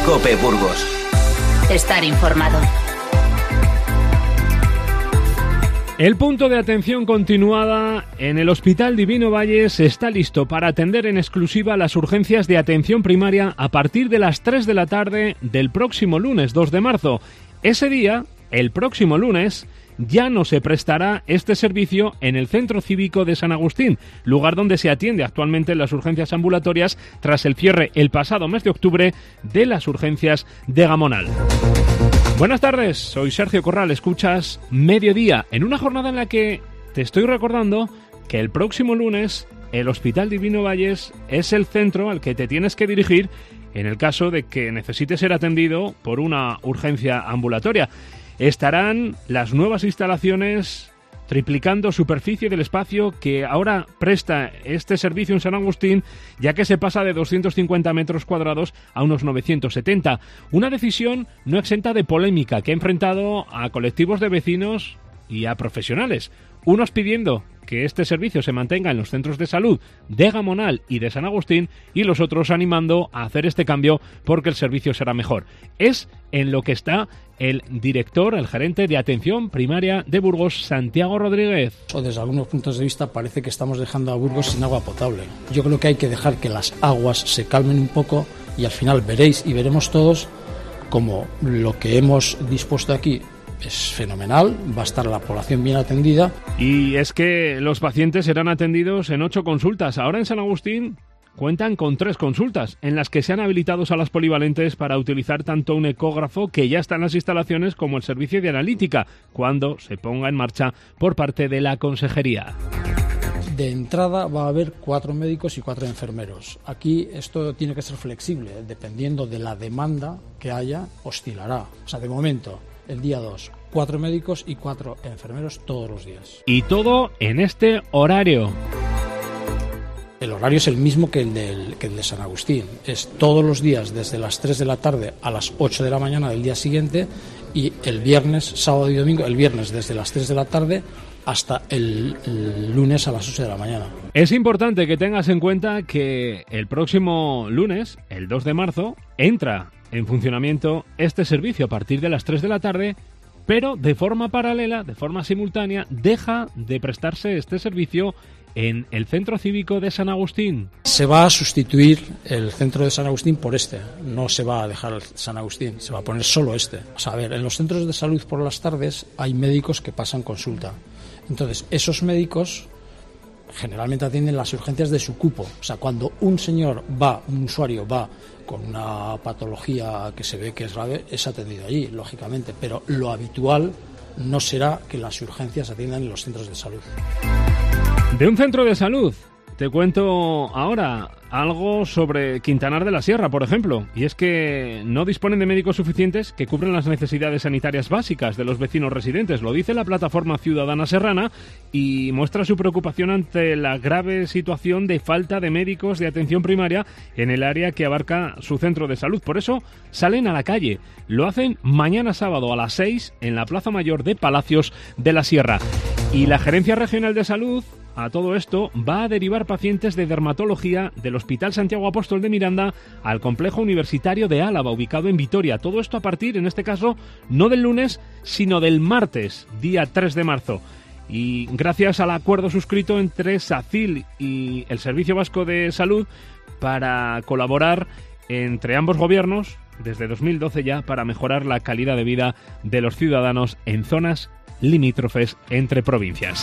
COPE Burgos. Estar informado. El punto de atención continuada en el Hospital Divino Valles está listo para atender en exclusiva las urgencias de atención primaria a partir de las 3 de la tarde del próximo lunes 2 de marzo. Ese día, el próximo lunes, ya no se prestará este servicio en el Centro Cívico de San Agustín, lugar donde se atiende actualmente las urgencias ambulatorias tras el cierre el pasado mes de octubre de las urgencias de Gamonal. Buenas tardes, soy Sergio Corral, escuchas Mediodía, en una jornada en la que te estoy recordando que el próximo lunes el Hospital Divino Valles es el centro al que te tienes que dirigir en el caso de que necesites ser atendido por una urgencia ambulatoria. Estarán las nuevas instalaciones triplicando superficie del espacio que ahora presta este servicio en San Agustín, ya que se pasa de 250 metros cuadrados a unos 970. Una decisión no exenta de polémica que ha enfrentado a colectivos de vecinos y a profesionales. Unos pidiendo que este servicio se mantenga en los centros de salud de Gamonal y de San Agustín, y los otros animando a hacer este cambio porque el servicio será mejor. Es en lo que está el director, el gerente de atención primaria de Burgos, Santiago Rodríguez. Desde algunos puntos de vista parece que estamos dejando a Burgos sin agua potable. Yo creo que hay que dejar que las aguas se calmen un poco y al final veréis y veremos todos como lo que hemos dispuesto aquí es fenomenal, va a estar la población bien atendida. Y es que los pacientes serán atendidos en 8 consultas. Ahora en San Agustín cuentan con 3 consultas, en las que se han habilitado salas polivalentes para utilizar tanto un ecógrafo, que ya está en las instalaciones, como el servicio de analítica, cuando se ponga en marcha por parte de la consejería. De entrada va a haber 4 médicos y 4 enfermeros. Aquí esto tiene que ser flexible, dependiendo de la demanda que haya, oscilará. O sea, de momento, el día 2, 4 médicos y 4 enfermeros todos los días. Y todo en este horario. El horario es el mismo que el de San Agustín. Es todos los días desde las 3 de la tarde a las 8 de la mañana del día siguiente, y el viernes, sábado y domingo, el viernes desde las 3 de la tarde hasta el lunes a las 8 de la mañana. Es importante que tengas en cuenta que el próximo lunes, el 2 de marzo, entra en funcionamiento este servicio a partir de las 3 de la tarde, pero de forma paralela, de forma simultánea, deja de prestarse este servicio en el Centro Cívico de San Agustín. Se va a sustituir el centro de San Agustín por este. No se va a dejar el San Agustín, se va a poner solo este. O sea, a ver, en los centros de salud por las tardes hay médicos que pasan consulta. Entonces, esos médicos generalmente atienden las urgencias de su cupo. O sea, cuando un usuario va con una patología que se ve que es grave, es atendido allí, lógicamente. Pero lo habitual no será que las urgencias atiendan en los centros de salud. De un centro de salud, te cuento ahora algo sobre Quintanar de la Sierra, por ejemplo, y es que no disponen de médicos suficientes que cubran las necesidades sanitarias básicas de los vecinos residentes. Lo dice la Plataforma Ciudadana Serrana y muestra su preocupación ante la grave situación de falta de médicos de atención primaria en el área que abarca su centro de salud. Por eso salen a la calle. Lo hacen mañana sábado a las 6 en la Plaza Mayor de Palacios de la Sierra. Y la Gerencia Regional de Salud, a todo esto, va a derivar pacientes de dermatología del Hospital Santiago Apóstol de Miranda al Complejo Universitario de Álava, ubicado en Vitoria. Todo esto a partir, en este caso, no del lunes, sino del martes, día 3 de marzo. Y gracias al acuerdo suscrito entre SACIL y el Servicio Vasco de Salud para colaborar entre ambos gobiernos, desde 2012 ya, para mejorar la calidad de vida de los ciudadanos en zonas limítrofes entre provincias.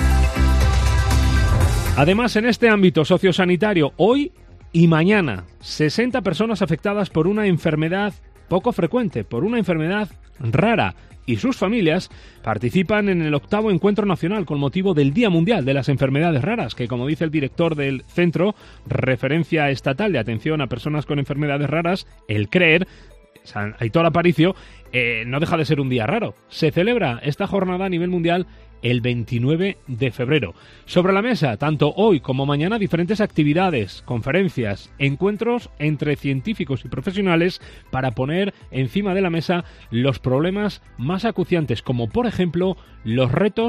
Además, en este ámbito sociosanitario, hoy y mañana, 60 personas afectadas por una enfermedad poco frecuente, por una enfermedad rara, y sus familias participan en el 8º Encuentro Nacional con motivo del Día Mundial de las Enfermedades Raras, que, como dice el director del centro, referencia estatal de atención a personas con enfermedades raras, el CREER, Aitor Aparicio, no deja de ser un día raro. Se celebra esta jornada a nivel mundial el 29 de febrero. Sobre la mesa, tanto hoy como mañana, diferentes actividades, conferencias, encuentros entre científicos y profesionales para poner encima de la mesa los problemas más acuciantes, como por ejemplo los retos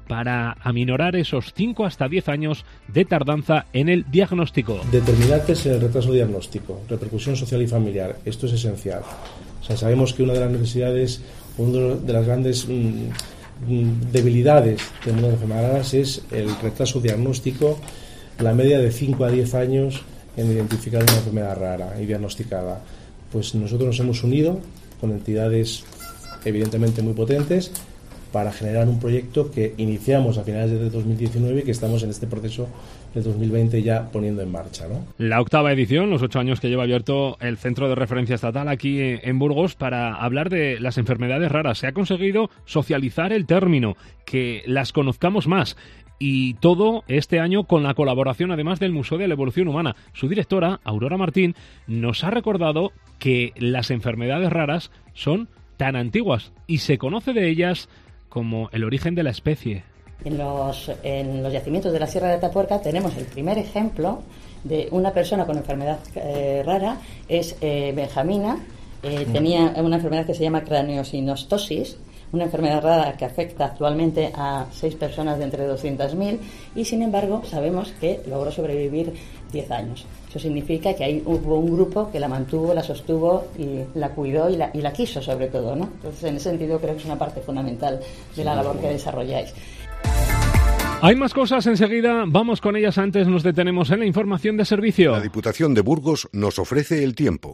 para aminorar esos 5 hasta 10 años de tardanza en el diagnóstico. Determinantes en el retraso diagnóstico, repercusión social y familiar, esto es esencial. O sea, sabemos que una de las necesidades, una de las grandes debilidades de las enfermedades raras es el retraso diagnóstico, la media de 5 a 10 años en identificar una enfermedad rara y diagnosticada. Pues nosotros nos hemos unido con entidades evidentemente muy potentes para generar un proyecto que iniciamos a finales de 2019 y que estamos en este proceso de 2020 ya poniendo en marcha, ¿no? La 8ª edición, los 8 años que lleva abierto el Centro de Referencia Estatal aquí en Burgos para hablar de las enfermedades raras. Se ha conseguido socializar el término, que las conozcamos más. Y todo este año con la colaboración además del Museo de la Evolución Humana. Su directora, Aurora Martín, nos ha recordado que las enfermedades raras son tan antiguas y se conoce de ellas como el origen de la especie. En los yacimientos de la Sierra de Atapuerca tenemos el primer ejemplo de una persona con enfermedad rara, es Benjamina, tenía una enfermedad que se llama craneosinostosis, una enfermedad rara que afecta actualmente a 6 personas de entre 200.000 y sin embargo sabemos que logró sobrevivir 10 años. Eso significa que hubo un grupo que la mantuvo, la sostuvo y la cuidó y la quiso sobre todo, ¿no? Entonces en ese sentido creo que es una parte fundamental de la labor que desarrolláis. Hay más cosas enseguida, vamos con ellas. Antes nos detenemos en la información de servicio. La Diputación de Burgos nos ofrece el tiempo.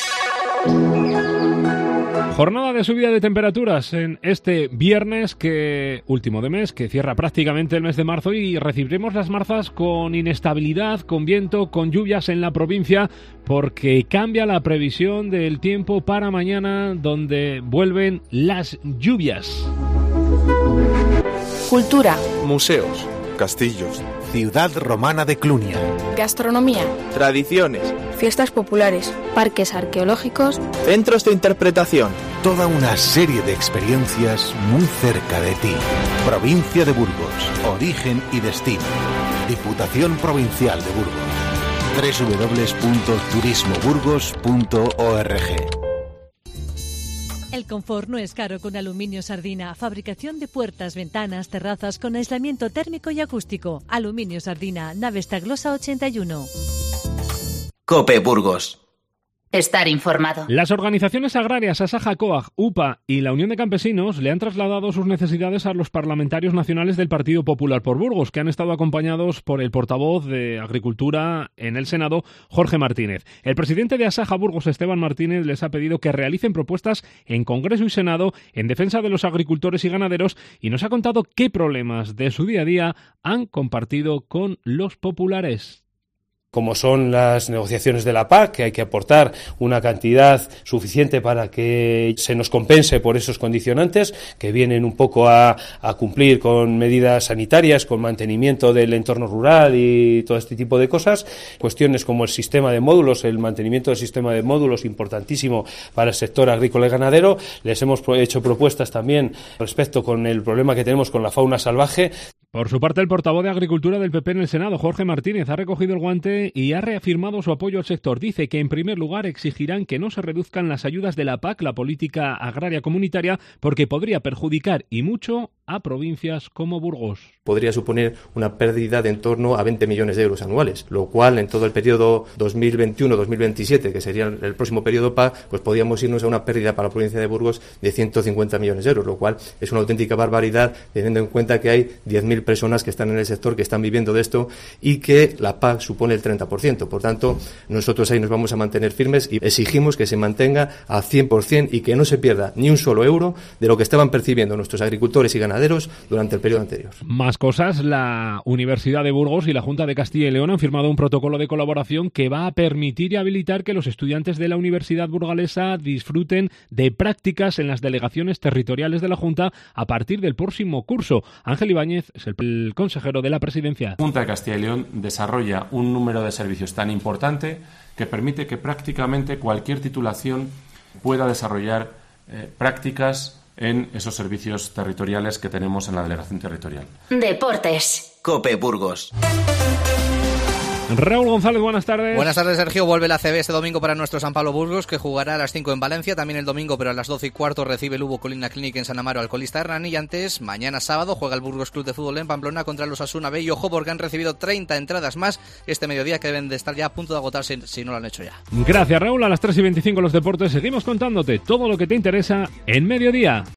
Jornada de subida de temperaturas en este viernes último de mes, que cierra prácticamente el mes de marzo, y recibiremos las marzas con inestabilidad, con viento, con lluvias en la provincia, porque cambia la previsión del tiempo para mañana, donde vuelven las lluvias. Cultura, museos, castillos, ciudad romana de Clunia, gastronomía, tradiciones, fiestas populares, parques arqueológicos, centros de interpretación. Toda una serie de experiencias muy cerca de ti. Provincia de Burgos, origen y destino. Diputación Provincial de Burgos. www.turismoburgos.org. El confort no es caro con Aluminio Sardina. Fabricación de puertas, ventanas, terrazas con aislamiento térmico y acústico. Aluminio Sardina, nave Staglosa 81. COPE Burgos. Estar informado. Las organizaciones agrarias Asaja Coag, UPA y la Unión de Campesinos le han trasladado sus necesidades a los parlamentarios nacionales del Partido Popular por Burgos, que han estado acompañados por el portavoz de Agricultura en el Senado, Jorge Martínez. El presidente de Asaja Burgos, Esteban Martínez, les ha pedido que realicen propuestas en Congreso y Senado en defensa de los agricultores y ganaderos, y nos ha contado qué problemas de su día a día han compartido con los populares. Como son las negociaciones de la PAC, que hay que aportar una cantidad suficiente para que se nos compense por esos condicionantes, que vienen un poco a cumplir con medidas sanitarias, con mantenimiento del entorno rural y todo este tipo de cosas. Cuestiones como el sistema de módulos, el mantenimiento del sistema de módulos, importantísimo para el sector agrícola y ganadero. Les hemos hecho propuestas también respecto con el problema que tenemos con la fauna salvaje. Por su parte, el portavoz de Agricultura del PP en el Senado, Jorge Martínez, ha recogido el guante y ha reafirmado su apoyo al sector. Dice que, en primer lugar, exigirán que no se reduzcan las ayudas de la PAC, la política agraria comunitaria, porque podría perjudicar y mucho a provincias como Burgos. Podría suponer una pérdida de en torno a 20 millones de euros anuales, lo cual en todo el periodo 2021-2027, que sería el próximo periodo PAC, pues podríamos irnos a una pérdida para la provincia de Burgos de 150 millones de euros, lo cual es una auténtica barbaridad, teniendo en cuenta que hay 10.000 personas que están en el sector, que están viviendo de esto, y que la PAC supone el 30%. Por tanto, nosotros ahí nos vamos a mantener firmes y exigimos que se mantenga al 100% y que no se pierda ni un solo euro de lo que estaban percibiendo nuestros agricultores y ganaderos durante el periodo anterior. Más cosas. La Universidad de Burgos y la Junta de Castilla y León han firmado un protocolo de colaboración que va a permitir y habilitar que los estudiantes de la Universidad burgalesa disfruten de prácticas en las delegaciones territoriales de la Junta a partir del próximo curso. Ángel Ibáñez es el consejero de la presidencia. La Junta de Castilla y León desarrolla un número de servicios tan importante que permite que prácticamente cualquier titulación pueda desarrollar prácticas en esos servicios territoriales que tenemos en la delegación territorial. Deportes. COPE Burgos. Raúl González, buenas tardes. Buenas tardes, Sergio. Vuelve la ACB este domingo para nuestro San Pablo Burgos, que jugará a las 5 en Valencia. También el domingo, pero a las 12:15 recibe el Hugo Colina Clinic en San Amaro al colista Hernani. Y antes, mañana sábado, juega el Burgos Club de Fútbol en Pamplona contra los Osasuna B. Y ojo, porque han recibido 30 entradas más este mediodía que deben de estar ya a punto de agotarse si no lo han hecho ya. Gracias, Raúl. A las 3:25 los deportes seguimos contándote todo lo que te interesa en Mediodía.